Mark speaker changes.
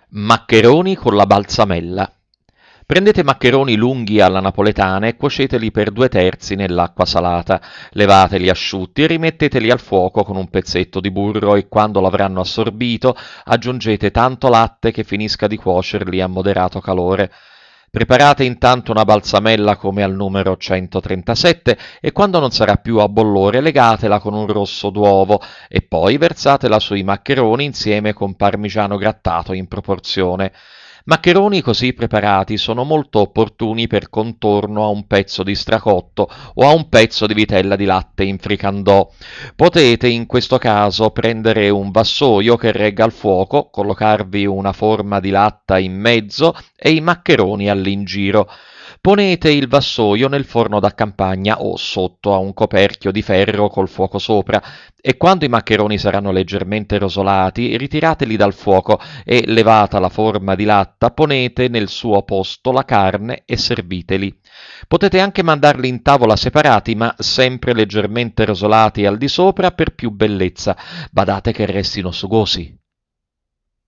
Speaker 1: Maccheroni con la balsamella. Prendete maccheroni lunghi alla napoletana e cuoceteli per 2/3 nell'acqua salata. Levateli asciutti e rimetteteli al fuoco con un pezzetto di burro e quando l'avranno assorbito aggiungete tanto latte che finisca di cuocerli a moderato calore. Preparate intanto una balsamella come al numero 137 e quando non sarà più a bollore legatela con un rosso d'uovo e poi versatela sui maccheroni insieme con parmigiano grattato in proporzione. Maccheroni così preparati sono molto opportuni per contorno a un pezzo di stracotto o a un pezzo di vitella di latte in fricandò. Potete in questo caso prendere un vassoio che regga al fuoco, collocarvi una forma di latta in mezzo e i maccheroni all'ingiro. Ponete il vassoio nel forno da campagna o sotto a un coperchio di ferro col fuoco sopra e quando i maccheroni saranno leggermente rosolati ritirateli dal fuoco e levata la forma di latta ponete nel suo posto la carne e serviteli. Potete anche mandarli in tavola separati ma sempre leggermente rosolati al di sopra per più bellezza. Badate che restino sugosi.